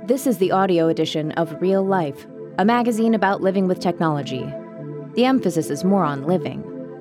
This is the audio edition of Real Life, a magazine about living with technology. The emphasis is more on living.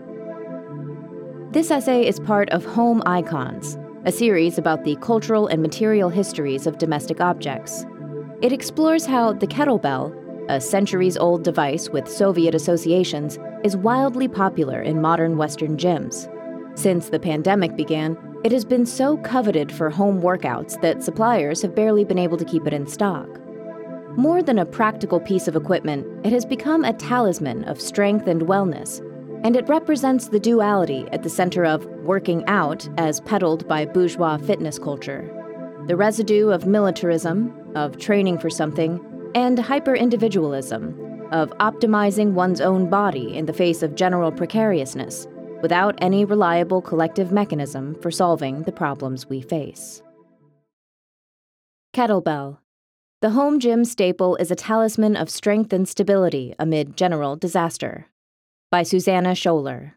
This essay is part of Home Icons, a series about the cultural and material histories of domestic objects. It explores how the kettlebell, a centuries-old device with Soviet associations, is wildly popular in modern Western gyms. Since the pandemic began, it has been so coveted for home workouts that suppliers have barely been able to keep it in stock. More than a practical piece of equipment, it has become a talisman of strength and wellness, and it represents the duality at the center of working out as peddled by bourgeois fitness culture, the residue of militarism, of training for something, and hyper-individualism, of optimizing one's own body in the face of general precariousness, without any reliable collective mechanism for solving the problems we face. Kettlebell. The home gym staple is a talisman of strength and stability amid general disaster. By Susanna Scholer.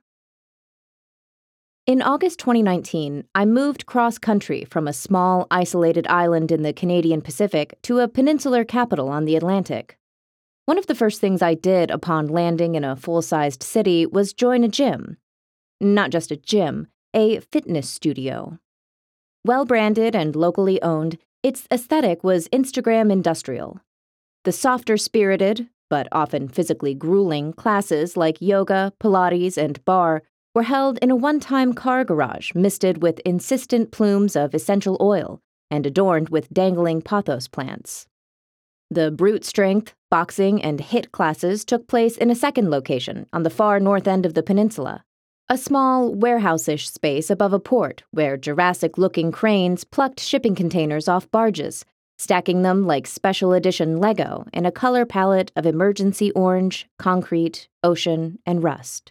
In August 2019, I moved cross-country from a small, isolated island in the Canadian Pacific to a peninsular capital on the Atlantic. One of the first things I did upon landing in a full-sized city was join a gym. Not just a gym, a fitness studio. Well-branded and locally owned, its aesthetic was Instagram industrial. The softer-spirited, but often physically grueling, classes like yoga, Pilates, and barre were held in a one-time car garage misted with insistent plumes of essential oil and adorned with dangling pothos plants. The brute strength, boxing, and HIIT classes took place in a second location on the far north end of the peninsula, a small, warehouse-ish space above a port where Jurassic-looking cranes plucked shipping containers off barges, stacking them like special edition Lego in a color palette of emergency orange, concrete, ocean, and rust.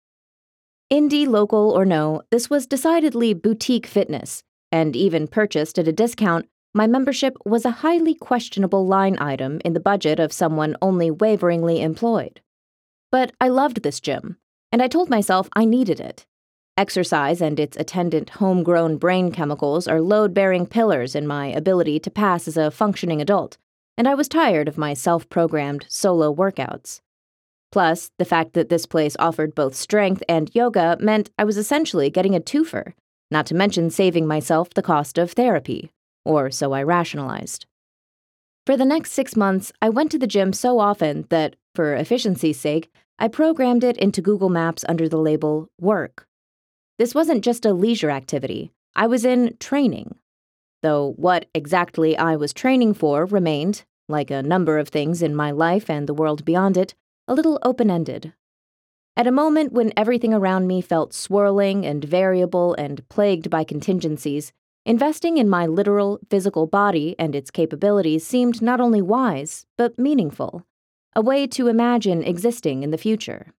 Indie, local, or no, this was decidedly boutique fitness, and even purchased at a discount, my membership was a highly questionable line item in the budget of someone only waveringly employed. But I loved this gym, and I told myself I needed it. Exercise and its attendant homegrown brain chemicals are load-bearing pillars in my ability to pass as a functioning adult, and I was tired of my self-programmed solo workouts. Plus, the fact that this place offered both strength and yoga meant I was essentially getting a twofer, not to mention saving myself the cost of therapy, or so I rationalized. For the next 6 months, I went to the gym so often that, for efficiency's sake, I programmed it into Google Maps under the label Work. This wasn't just a leisure activity. I was in training. Though what exactly I was training for remained, like a number of things in my life and the world beyond it, a little open-ended. At a moment when everything around me felt swirling and variable and plagued by contingencies, investing in my literal, physical body and its capabilities seemed not only wise, but meaningful. A way to imagine existing in the future.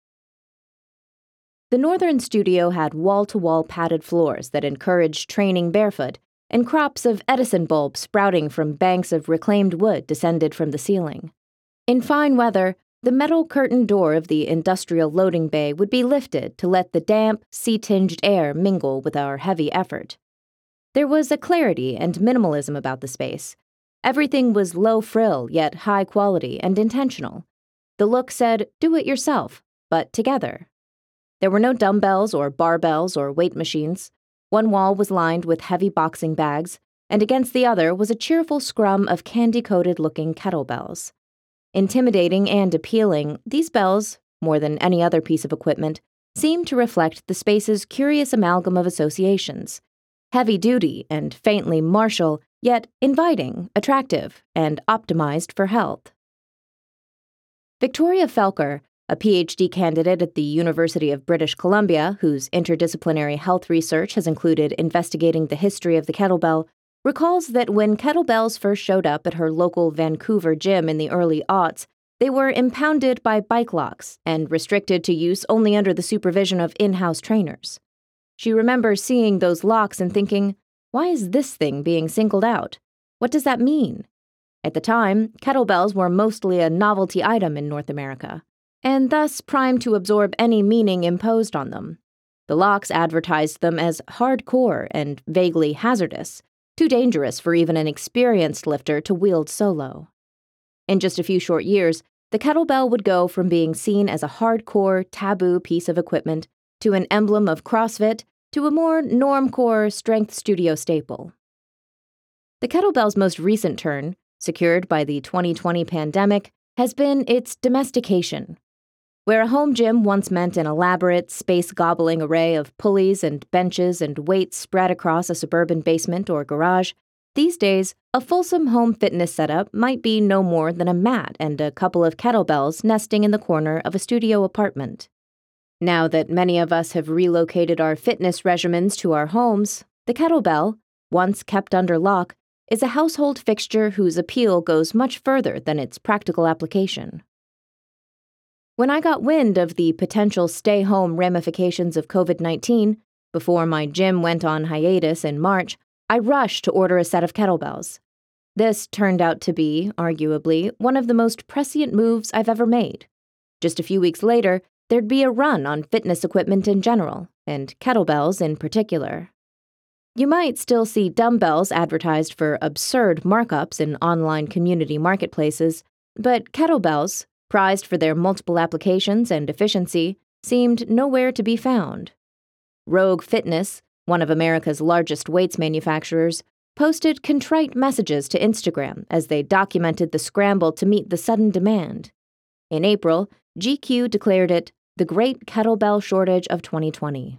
The northern studio had wall-to-wall padded floors that encouraged training barefoot, and crops of Edison bulbs sprouting from banks of reclaimed wood descended from the ceiling. In fine weather, the metal curtain door of the industrial loading bay would be lifted to let the damp, sea-tinged air mingle with our heavy effort. There was a clarity and minimalism about the space. Everything was low-frill, yet high-quality and intentional. The look said, do it yourself, but together. There were no dumbbells or barbells or weight machines. One wall was lined with heavy boxing bags, and against the other was a cheerful scrum of candy-coated-looking kettlebells. Intimidating and appealing, these bells, more than any other piece of equipment, seemed to reflect the space's curious amalgam of associations. Heavy-duty and faintly martial, yet inviting, attractive, and optimized for health. Victoria Felker, a PhD candidate at the University of British Columbia, whose interdisciplinary health research has included investigating the history of the kettlebell, recalls that when kettlebells first showed up at her local Vancouver gym in the early aughts, they were impounded by bike locks and restricted to use only under the supervision of in-house trainers. She remembers seeing those locks and thinking, why is this thing being singled out? What does that mean? At the time, kettlebells were mostly a novelty item in North America, and thus primed to absorb any meaning imposed on them. The locks advertised them as hardcore and vaguely hazardous, too dangerous for even an experienced lifter to wield solo. In just a few short years, the kettlebell would go from being seen as a hardcore, taboo piece of equipment to an emblem of CrossFit to a more normcore strength studio staple. The kettlebell's most recent turn, secured by the 2020 pandemic, has been its domestication. Where a home gym once meant an elaborate, space-gobbling array of pulleys and benches and weights spread across a suburban basement or garage, these days, a fulsome home fitness setup might be no more than a mat and a couple of kettlebells nesting in the corner of a studio apartment. Now that many of us have relocated our fitness regimens to our homes, the kettlebell, once kept under lock, is a household fixture whose appeal goes much further than its practical application. When I got wind of the potential stay-home ramifications of COVID-19, before my gym went on hiatus in March, I rushed to order a set of kettlebells. This turned out to be, arguably, one of the most prescient moves I've ever made. Just a few weeks later, there'd be a run on fitness equipment in general, and kettlebells in particular. You might still see dumbbells advertised for absurd markups in online community marketplaces, but kettlebells, prized for their multiple applications and efficiency, seemed nowhere to be found. Rogue Fitness, one of America's largest weights manufacturers, posted contrite messages to Instagram as they documented the scramble to meet the sudden demand. In April, GQ declared it the Great Kettlebell Shortage of 2020.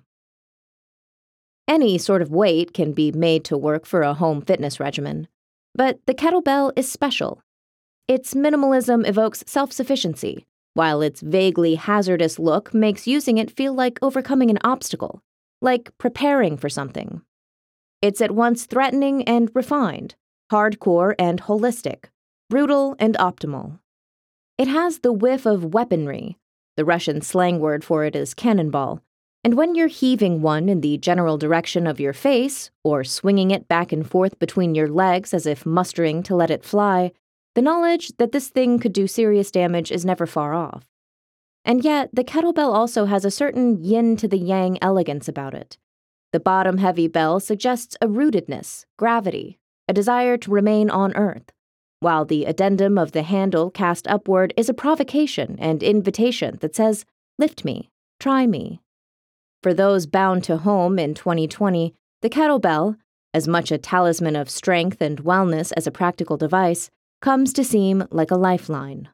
Any sort of weight can be made to work for a home fitness regimen, but the kettlebell is special. Its minimalism evokes self-sufficiency, while its vaguely hazardous look makes using it feel like overcoming an obstacle, like preparing for something. It's at once threatening and refined, hardcore and holistic, brutal and optimal. It has the whiff of weaponry. The Russian slang word for it is cannonball, and when you're heaving one in the general direction of your face, or swinging it back and forth between your legs as if mustering to let it fly, the knowledge that this thing could do serious damage is never far off. And yet, the kettlebell also has a certain yin to the yang elegance about it. The bottom-heavy bell suggests a rootedness, gravity, a desire to remain on earth, while the addendum of the handle cast upward is a provocation and invitation that says, lift me, try me. For those bound to home in 2020, the kettlebell, as much a talisman of strength and wellness as a practical device, comes to seem like a lifeline.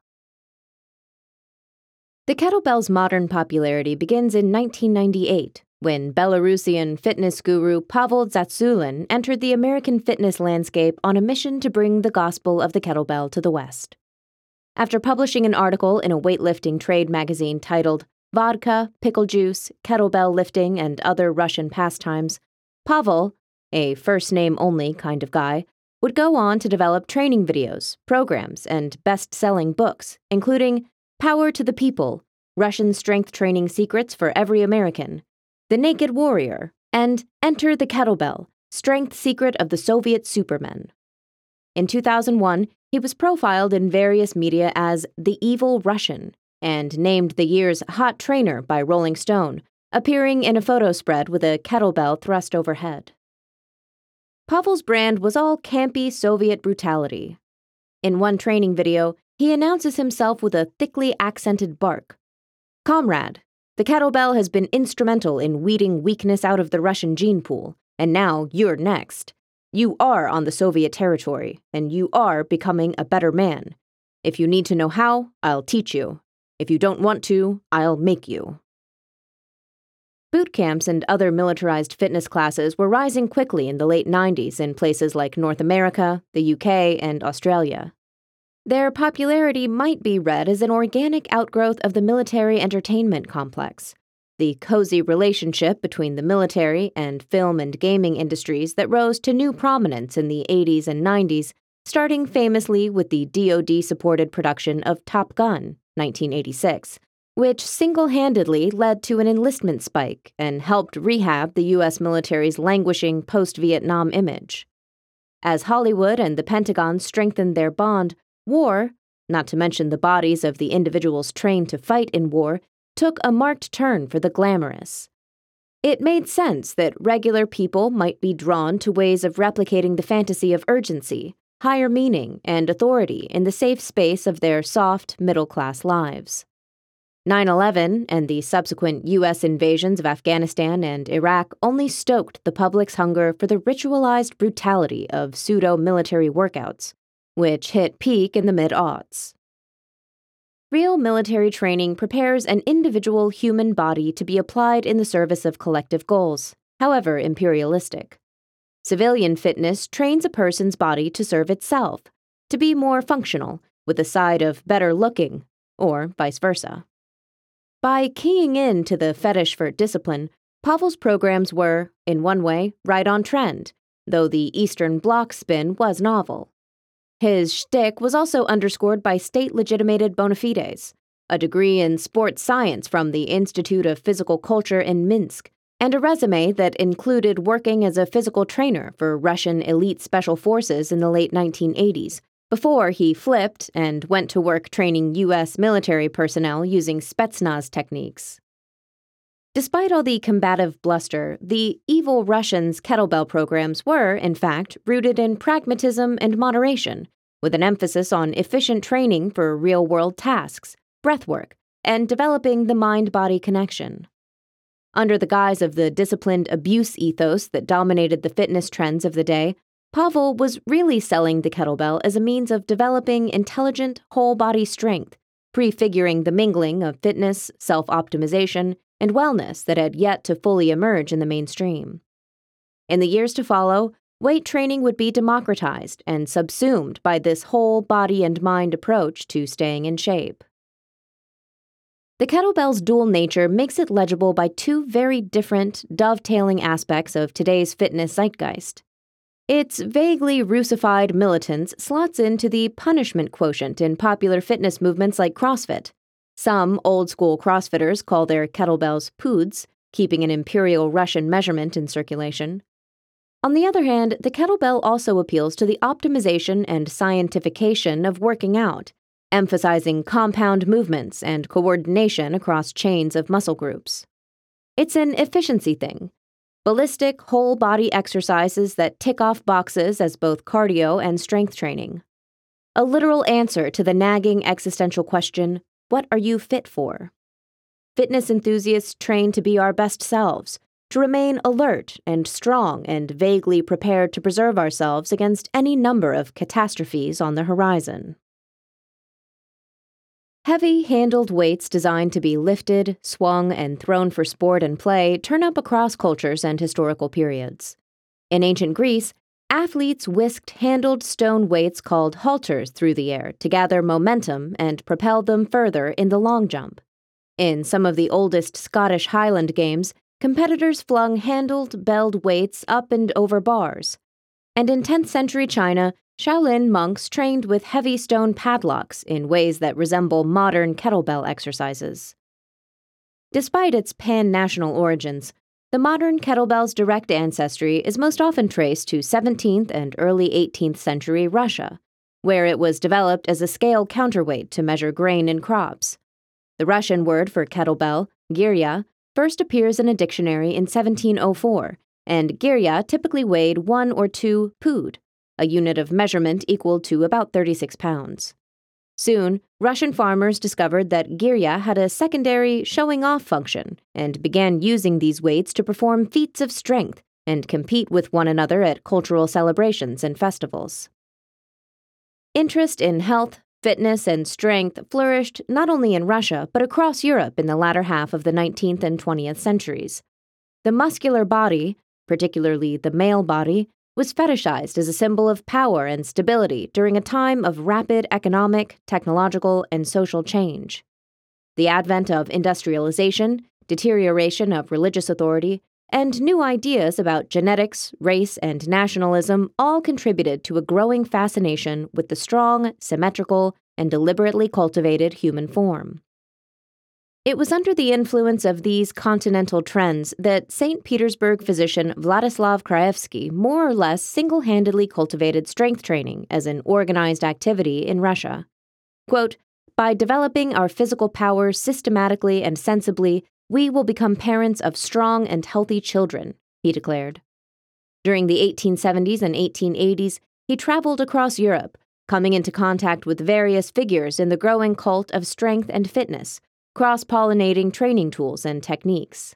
The kettlebell's modern popularity begins in 1998, when Belarusian fitness guru Pavel Tsatsouline entered the American fitness landscape on a mission to bring the gospel of the kettlebell to the West. After publishing an article in a weightlifting trade magazine titled Vodka, Pickle Juice, Kettlebell Lifting, and Other Russian Pastimes, Pavel, a first-name-only kind of guy, would go on to develop training videos, programs, and best-selling books, including Power to the People, Russian Strength Training Secrets for Every American, The Naked Warrior, and Enter the Kettlebell, Strength Secret of the Soviet Supermen. In 2001, he was profiled in various media as the Evil Russian and named the year's Hot Trainer by Rolling Stone, appearing in a photo spread with a kettlebell thrust overhead. Pavel's brand was all campy Soviet brutality. In one training video, he announces himself with a thickly accented bark. Comrade, the kettlebell has been instrumental in weeding weakness out of the Russian gene pool, and now you're next. You are on the Soviet territory, and you are becoming a better man. If you need to know how, I'll teach you. If you don't want to, I'll make you. Boot camps and other militarized fitness classes were rising quickly in the late 90s in places like North America, the UK, and Australia. Their popularity might be read as an organic outgrowth of the military entertainment complex, the cozy relationship between the military and film and gaming industries that rose to new prominence in the 80s and 90s, starting famously with the DoD-supported production of Top Gun, 1986, which single-handedly led to an enlistment spike and helped rehab the U.S. military's languishing post-Vietnam image. As Hollywood and the Pentagon strengthened their bond, war, not to mention the bodies of the individuals trained to fight in war, took a marked turn for the glamorous. It made sense that regular people might be drawn to ways of replicating the fantasy of urgency, higher meaning, and authority in the safe space of their soft, middle-class lives. 9/11 and the subsequent U.S. invasions of Afghanistan and Iraq only stoked the public's hunger for the ritualized brutality of pseudo-military workouts, which hit peak in the mid-aughts. Real military training prepares an individual human body to be applied in the service of collective goals, however imperialistic. Civilian fitness trains a person's body to serve itself, to be more functional, with a side of better looking, or vice versa. By keying in to the fetish for discipline, Pavel's programs were, in one way, right on trend, though the Eastern Bloc spin was novel. His shtick was also underscored by state-legitimated bona fides, a degree in sports science from the Institute of Physical Culture in Minsk, and a resume that included working as a physical trainer for Russian elite special forces in the late 1980s, before he flipped and went to work training U.S. military personnel using Spetsnaz techniques. Despite all the combative bluster, the evil Russians' kettlebell programs were, in fact, rooted in pragmatism and moderation, with an emphasis on efficient training for real-world tasks, breathwork, and developing the mind-body connection. Under the guise of the disciplined abuse ethos that dominated the fitness trends of the day, Pavel was really selling the kettlebell as a means of developing intelligent, whole-body strength, prefiguring the mingling of fitness, self-optimization, and wellness that had yet to fully emerge in the mainstream. In the years to follow, weight training would be democratized and subsumed by this whole body and mind approach to staying in shape. The kettlebell's dual nature makes it legible by two very different, dovetailing aspects of today's fitness zeitgeist. Its vaguely Russified militance slots into the punishment quotient in popular fitness movements like CrossFit. Some old-school CrossFitters call their kettlebells poods, keeping an imperial Russian measurement in circulation. On the other hand, the kettlebell also appeals to the optimization and scientification of working out, emphasizing compound movements and coordination across chains of muscle groups. It's an efficiency thing. Ballistic, whole-body exercises that tick off boxes as both cardio and strength training. A literal answer to the nagging existential question, what are you fit for? Fitness enthusiasts train to be our best selves, to remain alert and strong and vaguely prepared to preserve ourselves against any number of catastrophes on the horizon. Heavy-handled weights designed to be lifted, swung, and thrown for sport and play turn up across cultures and historical periods. In ancient Greece, athletes whisked handled stone weights called halters through the air to gather momentum and propel them further in the long jump. In some of the oldest Scottish Highland games, competitors flung handled, belled weights up and over bars. And in 10th century China, Shaolin monks trained with heavy stone padlocks in ways that resemble modern kettlebell exercises. Despite its pan-national origins, the modern kettlebell's direct ancestry is most often traced to 17th and early 18th century Russia, where it was developed as a scale counterweight to measure grain in crops. The Russian word for kettlebell, girya, first appears in a dictionary in 1704, and girya typically weighed 1 or 2 pud, a unit of measurement equal to about 36 pounds. Soon, Russian farmers discovered that girya had a secondary showing-off function and began using these weights to perform feats of strength and compete with one another at cultural celebrations and festivals. Interest in health, fitness, and strength flourished not only in Russia but across Europe in the latter half of the 19th and 20th centuries. The muscular body, particularly the male body, was fetishized as a symbol of power and stability during a time of rapid economic, technological, and social change. The advent of industrialization, deterioration of religious authority, and new ideas about genetics, race, and nationalism all contributed to a growing fascination with the strong, symmetrical, and deliberately cultivated human form. It was under the influence of these continental trends that St. Petersburg physician Vladislav Kraevsky more or less single-handedly cultivated strength training as an organized activity in Russia. Quote, "By developing our physical powers systematically and sensibly, "We will become parents of strong and healthy children," he declared. During the 1870s and 1880s, he traveled across Europe, coming into contact with various figures in the growing cult of strength and fitness, cross-pollinating training tools and techniques.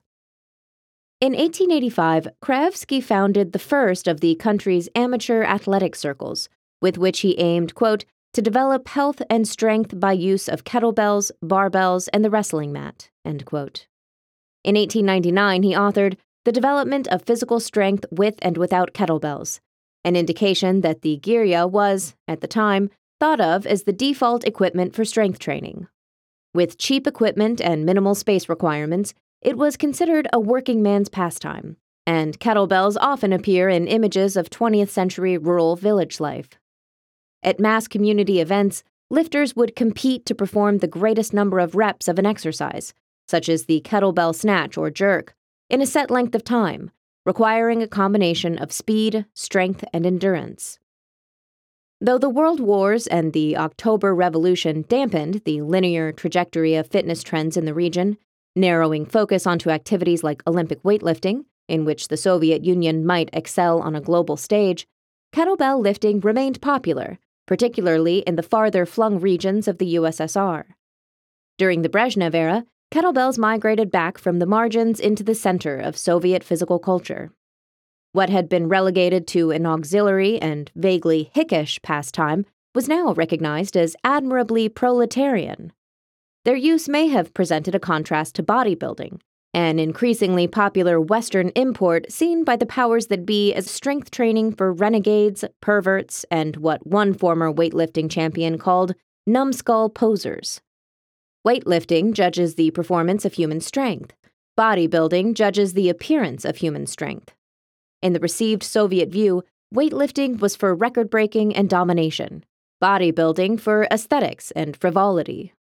In 1885, Krajewski founded the first of the country's amateur athletic circles, with which he aimed, quote, "to develop health and strength by use of kettlebells, barbells, and the wrestling mat," end quote. In 1899, he authored The Development of Physical Strength with and Without Kettlebells, an indication that the Girya was, at the time, thought of as the default equipment for strength training. With cheap equipment and minimal space requirements, it was considered a working man's pastime, and kettlebells often appear in images of 20th century rural village life. At mass community events, lifters would compete to perform the greatest number of reps of an exercise, such as the kettlebell snatch or jerk, in a set length of time, requiring a combination of speed, strength, and endurance. Though the World Wars and the October Revolution dampened the linear trajectory of fitness trends in the region, narrowing focus onto activities like Olympic weightlifting, in which the Soviet Union might excel on a global stage, kettlebell lifting remained popular, particularly in the farther-flung regions of the USSR. During the Brezhnev era, kettlebells migrated back from the margins into the center of Soviet physical culture. What had been relegated to an auxiliary and vaguely hickish pastime was now recognized as admirably proletarian. Their use may have presented a contrast to bodybuilding, an increasingly popular Western import seen by the powers that be as strength training for renegades, perverts, and what one former weightlifting champion called numbskull posers. Weightlifting judges the performance of human strength. Bodybuilding judges the appearance of human strength. In the received Soviet view, weightlifting was for record-breaking and domination, bodybuilding for aesthetics and frivolity.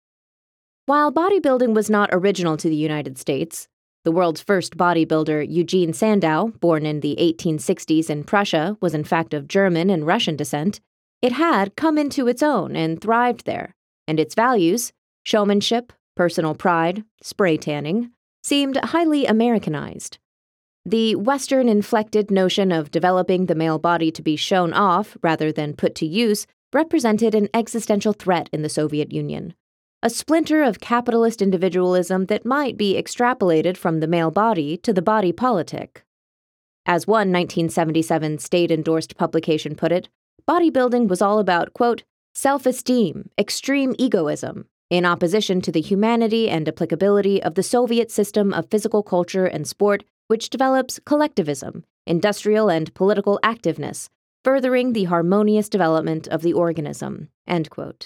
While bodybuilding was not original to the United States, the world's first bodybuilder, Eugene Sandow, born in the 1860s in Prussia, was in fact of German and Russian descent, it had come into its own and thrived there, and its values, showmanship, personal pride, spray tanning, seemed highly Americanized. The Western-inflected notion of developing the male body to be shown off rather than put to use represented an existential threat in the Soviet Union, a splinter of capitalist individualism that might be extrapolated from the male body to the body politic. As one 1977 state-endorsed publication put it, bodybuilding was all about, quote, self-esteem, extreme egoism, in opposition to the humanity and applicability of the Soviet system of physical culture and sport, which develops collectivism, industrial and political activeness, furthering the harmonious development of the organism, end quote.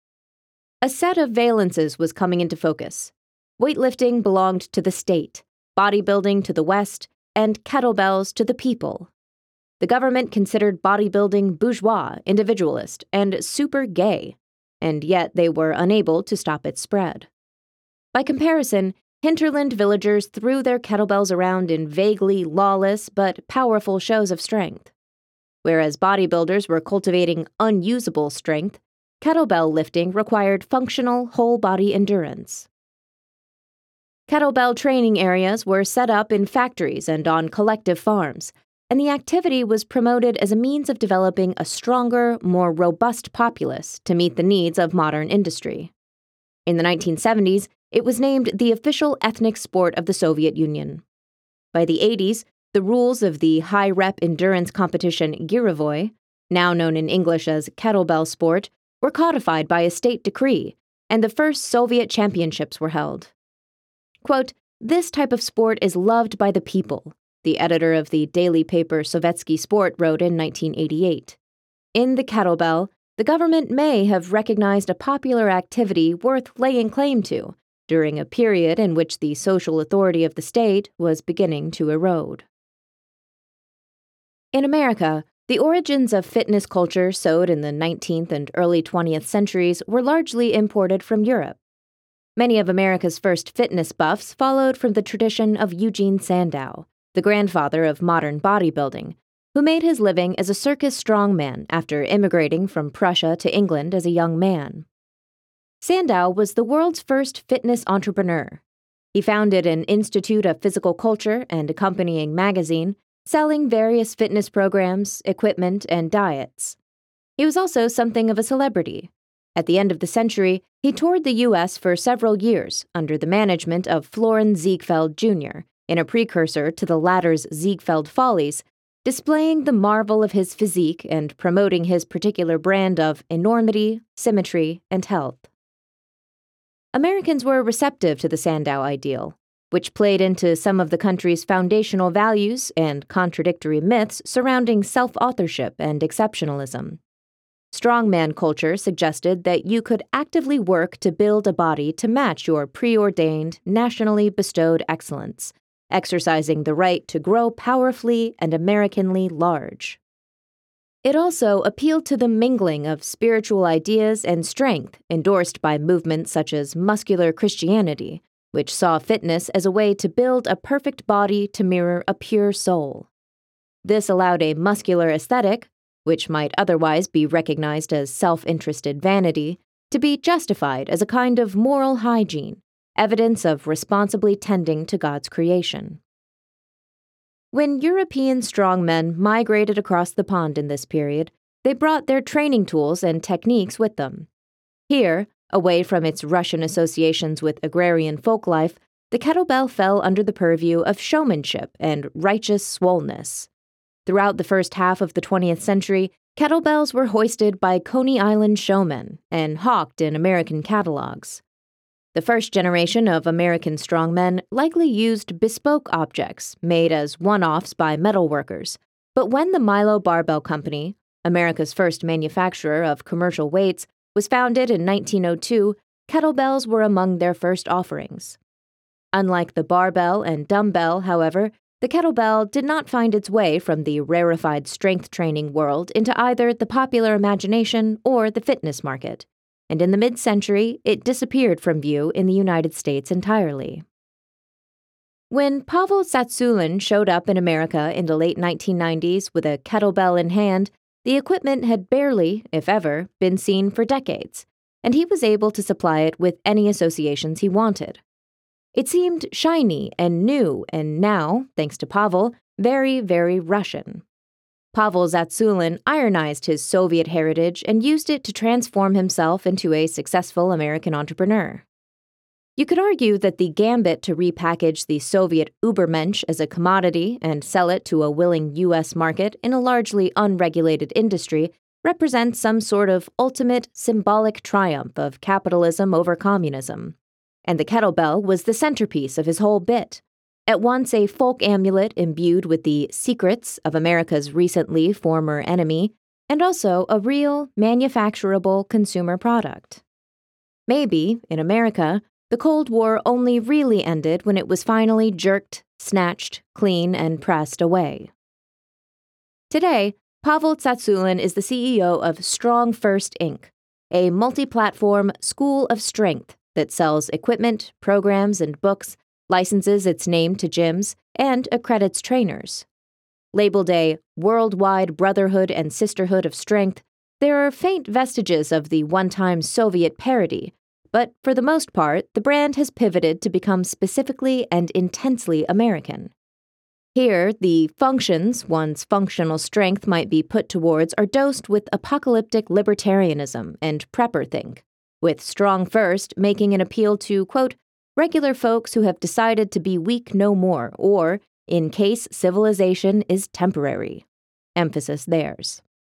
A set of valences was coming into focus. Weightlifting belonged to the state, bodybuilding to the West, and kettlebells to the people. The government considered bodybuilding bourgeois, individualist, and super gay, and yet they were unable to stop its spread. By comparison, hinterland villagers threw their kettlebells around in vaguely lawless but powerful shows of strength. Whereas bodybuilders were cultivating unusable strength, kettlebell lifting required functional, whole-body endurance. Kettlebell training areas were set up in factories and on collective farms, and the activity was promoted as a means of developing a stronger, more robust populace to meet the needs of modern industry. In the 1970s, it was named the official ethnic sport of the Soviet Union. By the 80s, the rules of the high-rep endurance competition Girovoy, now known in English as kettlebell sport, were codified by a state decree, and the first Soviet championships were held. Quote, "This type of sport is loved by the people," the editor of the daily paper Sovietsky Sport wrote in 1988. In the kettlebell, the government may have recognized a popular activity worth laying claim to during a period in which the social authority of the state was beginning to erode. In America, the origins of fitness culture sowed in the 19th and early 20th centuries were largely imported from Europe. Many of America's first fitness buffs followed from the tradition of Eugene Sandow, the grandfather of modern bodybuilding, who made his living as a circus strongman after immigrating from Prussia to England as a young man. Sandow was the world's first fitness entrepreneur. He founded an Institute of Physical Culture and accompanying magazine, selling various fitness programs, equipment, and diets. He was also something of a celebrity. At the end of the century, he toured the U.S. for several years under the management of Florin Ziegfeld Jr., in a precursor to the latter's Ziegfeld Follies, displaying the marvel of his physique and promoting his particular brand of enormity, symmetry, and health. Americans were receptive to the Sandow ideal, which played into some of the country's foundational values and contradictory myths surrounding self-authorship and exceptionalism. Strongman culture suggested that you could actively work to build a body to match your preordained, nationally bestowed excellence, exercising the right to grow powerfully and Americanly large. It also appealed to the mingling of spiritual ideas and strength endorsed by movements such as muscular Christianity, which saw fitness as a way to build a perfect body to mirror a pure soul. This allowed a muscular aesthetic, which might otherwise be recognized as self-interested vanity, to be justified as a kind of moral hygiene, evidence of responsibly tending to God's creation. When European strongmen migrated across the pond in this period, they brought their training tools and techniques with them. Here, away from its Russian associations with agrarian folklife, the kettlebell fell under the purview of showmanship and righteous swollenness. Throughout the first half of the 20th century, kettlebells were hoisted by Coney Island showmen and hawked in American catalogs. The first generation of American strongmen likely used bespoke objects made as one-offs by metalworkers, but when the Milo Barbell Company, America's first manufacturer of commercial weights, was founded in 1902, kettlebells were among their first offerings. Unlike the barbell and dumbbell, however, the kettlebell did not find its way from the rarefied strength training world into either the popular imagination or the fitness market, and in the mid-century, it disappeared from view in the United States entirely. When Pavel Tsatsouline showed up in America in the late 1990s with a kettlebell in hand, the equipment had barely, if ever, been seen for decades, and he was able to supply it with any associations he wanted. It seemed shiny and new, and now, thanks to Pavel, very, very Russian. Pavel Tsatsouline ironized his Soviet heritage and used it to transform himself into a successful American entrepreneur. You could argue that the gambit to repackage the Soviet Übermensch as a commodity and sell it to a willing U.S. market in a largely unregulated industry represents some sort of ultimate symbolic triumph of capitalism over communism. And the kettlebell was the centerpiece of his whole bit. At once a folk amulet imbued with the secrets of America's recently former enemy, and also a real, manufacturable consumer product. Maybe, in America, the Cold War only really ended when it was finally jerked, snatched, clean, and pressed away. Today, Pavel Tsatsouline is the CEO of Strong First Inc., a multi-platform school of strength that sells equipment, programs, and books, licenses its name to gyms, and accredits trainers. Labeled a worldwide brotherhood and sisterhood of strength, there are faint vestiges of the one-time Soviet parody, but for the most part, the brand has pivoted to become specifically and intensely American. Here, the functions one's functional strength might be put towards are dosed with apocalyptic libertarianism and prepper-think, with Strong First making an appeal to, quote, regular folks who have decided to be weak no more, or, in case civilization is temporary. Emphasis theirs.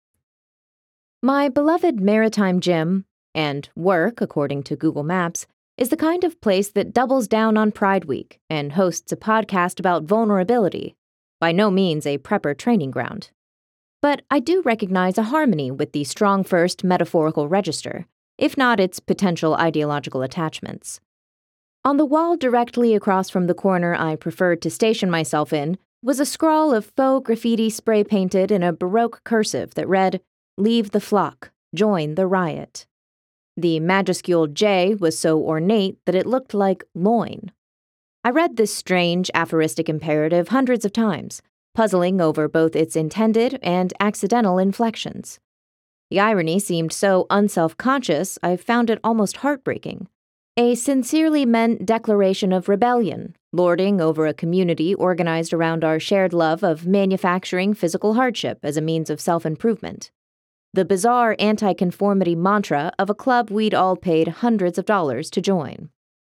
My beloved maritime gym, and work, according to Google Maps, is the kind of place that doubles down on Pride Week and hosts a podcast about vulnerability, by no means a prepper training ground. But I do recognize a harmony with the Strong First metaphorical register, if not its potential ideological attachments. On the wall directly across from the corner I preferred to station myself in was a scrawl of faux graffiti spray-painted in a Baroque cursive that read, "Leave the flock, join the riot." The majuscule J was so ornate that it looked like loin. I read this strange aphoristic imperative hundreds of times, puzzling over both its intended and accidental inflections. The irony seemed so unself-conscious I found it almost heartbreaking. A sincerely meant declaration of rebellion, lording over a community organized around our shared love of manufacturing physical hardship as a means of self-improvement. The bizarre anti-conformity mantra of a club we'd all paid hundreds of dollars to join.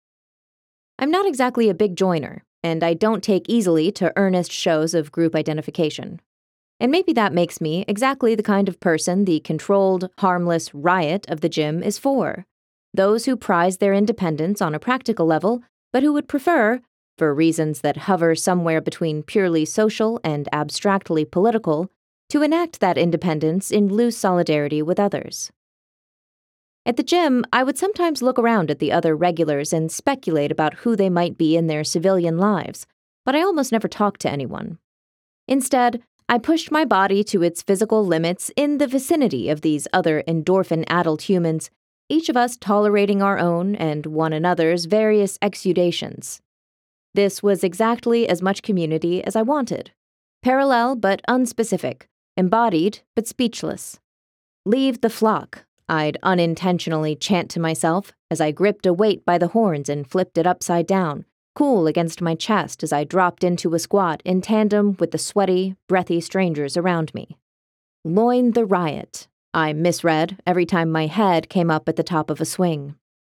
I'm not exactly a big joiner, and I don't take easily to earnest shows of group identification. And maybe that makes me exactly the kind of person the controlled, harmless riot of the gym is for. Those who prize their independence on a practical level, but who would prefer, for reasons that hover somewhere between purely social and abstractly political, to enact that independence in loose solidarity with others. At the gym, I would sometimes look around at the other regulars and speculate about who they might be in their civilian lives, but I almost never talked to anyone. Instead, I pushed my body to its physical limits in the vicinity of these other endorphin-addled humans, each of us tolerating our own and one another's various exudations. This was exactly as much community as I wanted. Parallel but unspecific, embodied but speechless. Leave the flock, I'd unintentionally chant to myself as I gripped a weight by the horns and flipped it upside down, cool against my chest as I dropped into a squat in tandem with the sweaty, breathy strangers around me. Loin the riot, I misread every time my head came up at the top of a swing.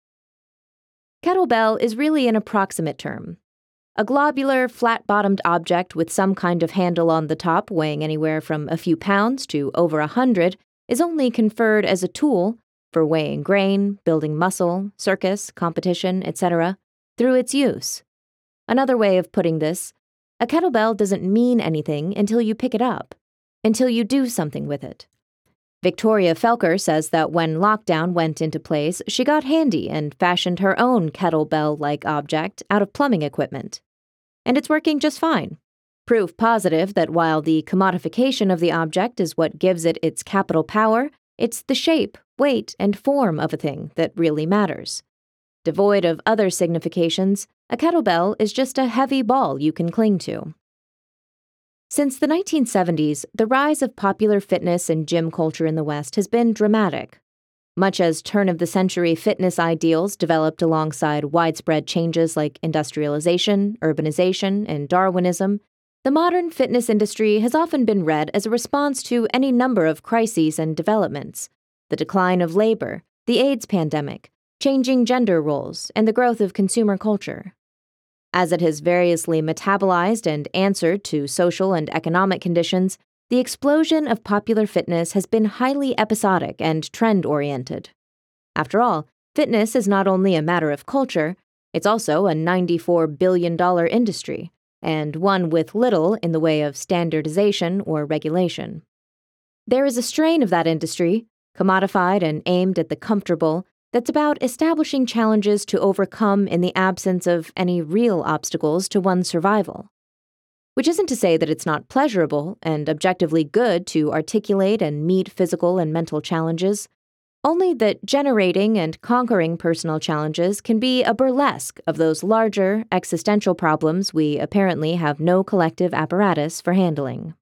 Kettlebell is really an approximate term. A globular, flat-bottomed object with some kind of handle on the top weighing anywhere from a few pounds to over 100 is only conferred as a tool for weighing grain, building muscle, circus, competition, etc., through its use. Another way of putting this, a kettlebell doesn't mean anything until you pick it up, until you do something with it. Victoria Felker says that when lockdown went into place, she got handy and fashioned her own kettlebell-like object out of plumbing equipment. And it's working just fine. Proof positive that while the commodification of the object is what gives it its capital power, it's the shape, weight, and form of a thing that really matters. Devoid of other significations, a kettlebell is just a heavy ball you can cling to. Since the 1970s, the rise of popular fitness and gym culture in the West has been dramatic. Much as turn-of-the-century fitness ideals developed alongside widespread changes like industrialization, urbanization, and Darwinism, the modern fitness industry has often been read as a response to any number of crises and developments: the decline of labor, the AIDS pandemic, changing gender roles, and the growth of consumer culture. As it has variously metabolized and answered to social and economic conditions, the explosion of popular fitness has been highly episodic and trend-oriented. After all, fitness is not only a matter of culture, it's also a $94 billion industry, and one with little in the way of standardization or regulation. There is a strain of that industry, commodified and aimed at the comfortable, that's about establishing challenges to overcome in the absence of any real obstacles to one's survival. Which isn't to say that it's not pleasurable and objectively good to articulate and meet physical and mental challenges, only that generating and conquering personal challenges can be a burlesque of those larger, existential problems we apparently have no collective apparatus for handling.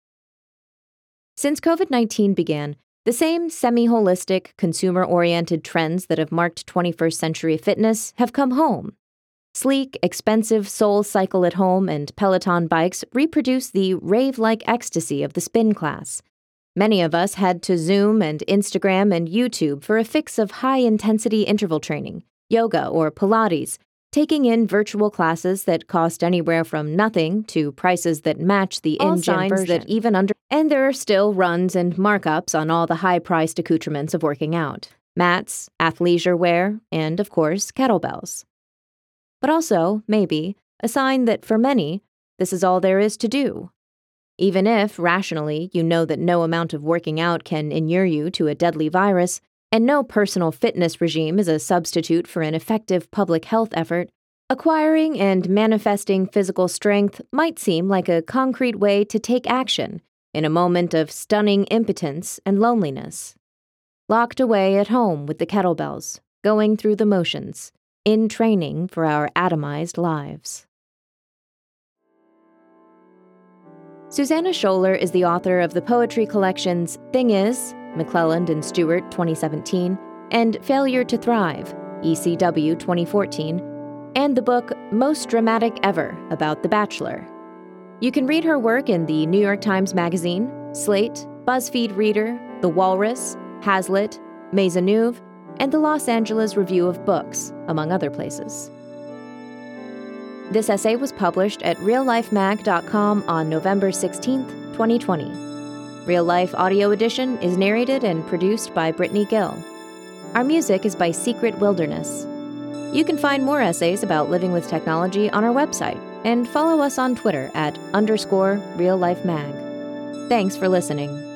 Since COVID-19 began, the same semi-holistic, consumer-oriented trends that have marked 21st century fitness have come home. Sleek, expensive Soul Cycle at Home and Peloton bikes reproduce the rave-like ecstasy of the spin class. Many of us head to Zoom and Instagram and YouTube for a fix of high-intensity interval training, yoga or Pilates, taking in virtual classes that cost anywhere from nothing to prices that match the in-gym version. And there are still runs and markups on all the high-priced accoutrements of working out: mats, athleisure wear, and, of course, kettlebells. But also, maybe, a sign that for many, this is all there is to do. Even if, rationally, you know that no amount of working out can inure you to a deadly virus, and no personal fitness regime is a substitute for an effective public health effort, acquiring and manifesting physical strength might seem like a concrete way to take action in a moment of stunning impotence and loneliness. Locked away at home with the kettlebells, going through the motions, in training for our atomized lives. Susanna Scholler is the author of the poetry collections Thing Is, McClelland and Stewart, 2017, and Failure to Thrive, ECW 2014, and the book Most Dramatic Ever about The Bachelor. You can read her work in the New York Times Magazine, Slate, BuzzFeed Reader, The Walrus, Hazlitt, Maisonneuve, and the Los Angeles Review of Books, among other places. This essay was published at reallifemag.com on November 16, 2020. Real Life Audio Edition is narrated and produced by Brittany Gill. Our music is by Secret Wilderness. You can find more essays about living with technology on our website and follow us on Twitter at _reallifemag. Thanks for listening.